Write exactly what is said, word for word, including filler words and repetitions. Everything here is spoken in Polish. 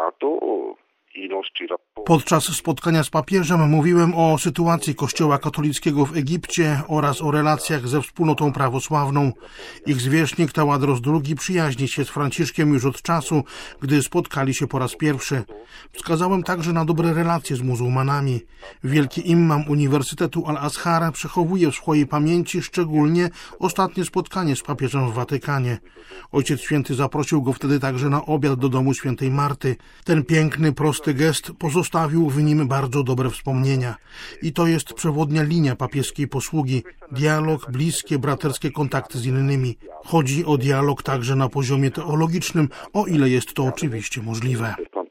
Podczas spotkania z papieżem mówiłem o sytuacji Kościoła katolickiego w Egipcie oraz o relacjach ze wspólnotą prawosławną. Ich zwierzchnik Taładros drugi przyjaźni się z Franciszkiem już od czasu, gdy spotkali się po raz pierwszy. Wskazałem także na dobre relacje z muzułmanami. Wielki imam Uniwersytetu Al-Azhar przechowuje w swojej pamięci szczególnie ostatnie spotkanie z papieżem w Watykanie. Ojciec Święty zaprosił go wtedy także na obiad do domu świętej Marty. Ten piękny, prosty gest pozostawił w nim bardzo dobre wspomnienia. I to jest przewodnia linia papieskiej posługi. Dialog, bliskie, braterskie kontakty z innymi. Chodzi o dialog także na poziomie teologicznym, o ile jest to oczywiście możliwe.